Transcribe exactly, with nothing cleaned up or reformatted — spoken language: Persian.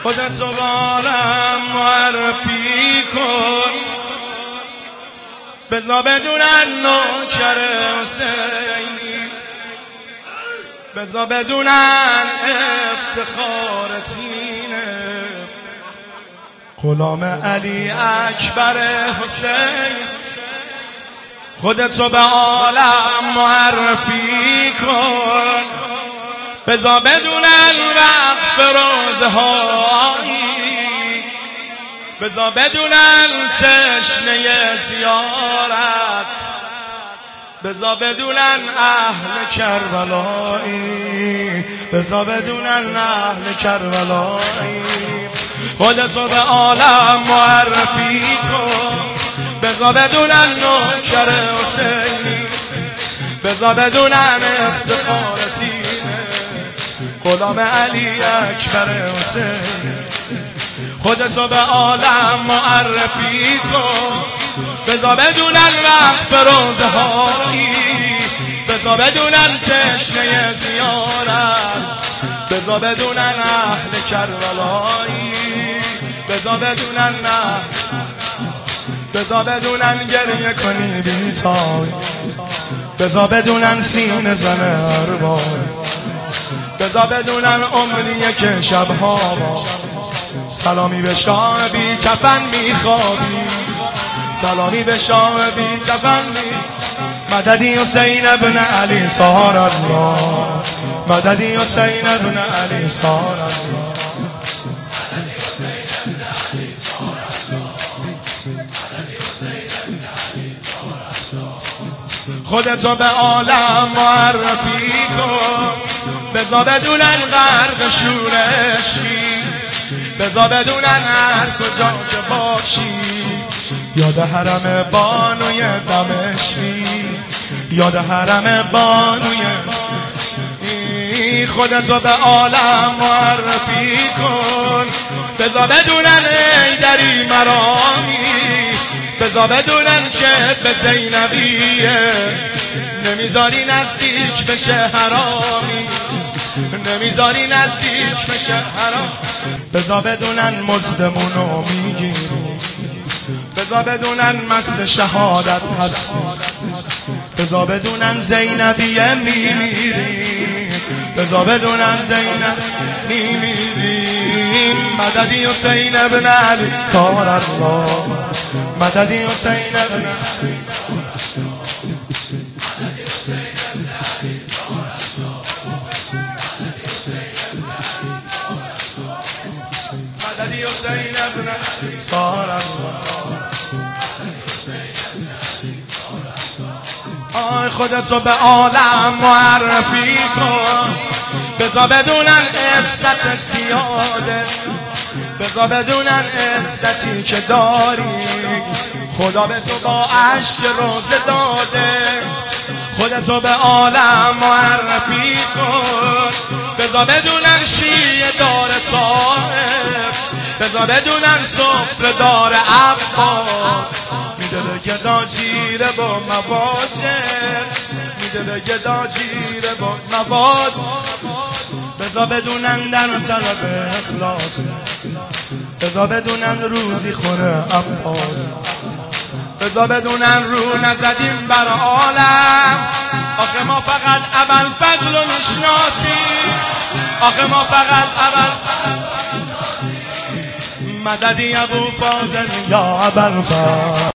خودتو بارم معرفی کن، بذار بدونن نوکر حسینی، بذار بدونن افتخارتینه، غلام علی اکبر حسین. خودتو به عالم معرفی کن، بذار بدونن وقف روزه هایی، بذار بدونن تشنه زیارت، بذار بدونن اهل کربلایی، بذار بدونن اهل کربلایی. خودتو به عالم معرفی کن، بذار بدونن نوکر حسینی، بذار بدونن افتخارتینه، غلام علی اکبر حسین. خودتو به عالم معرفی کن، بذار بدونن وقف روزه هایی، بذار بدونن تشنه زیارت، بذار بدونن اهل کربلایی، بذار بدونن نه، بذار بدونن گریه کنی بیتای، بذار بدونن سینه زنه اربای، بذار بدونن عمریه که شبها با سلامی به شاه بی کفن میخوابی، سلامی به شاه بی کفن می. مددی حسین ابن علی سار الله، مددی حسین ابن علی سار الله. خودتو به عالم معرفی کن، بذار بدونن غرق شورشی، بذار بدونن هر کجا که باشی، یاد حرم بانوی دمشقی، یاد حرم بانوی. خودتو به عالم معرفی کن، بذار بدونن ایدری مرامی، بذار بدونن که به زینبیه، نمیذاری نزدیک بشه حرامی، نمیذاری نزدیک بشه حرام. بذار بدونن مزدمونو میگیری، بذار بدونن مست شهادت هستی، بذار بدونن زینبیه میمیری، بذار بدونن زینب میمیری. مددی حسین ابن علی سار الله، مددی حسین ابن علی، مددی حسین ابن علی سار الله. آی خودتو به عالم معرفی کن، بذار بدونن عزت زیاده، بذار بدونن عزتی که داری، خدا به تو با عشق روزه داده. خودتو به عالم معرفی کن، بذار بدونن شیعه دار صاحب، بذار بدونن سفره دار عباس، میده به گدا جیره با مواجب، میده به گدا جیره با مواجب. بذار بدونن در طلب اخلاص، بذار بدونن روزی خوره عباس، بذار بدونن رو نزدیم بر عالم. آخه ما فقط ابوالفضل رو میشناسیم، آخه ما فقط ابوالفضل. مددی ابوالفضل یا ابوالفضل.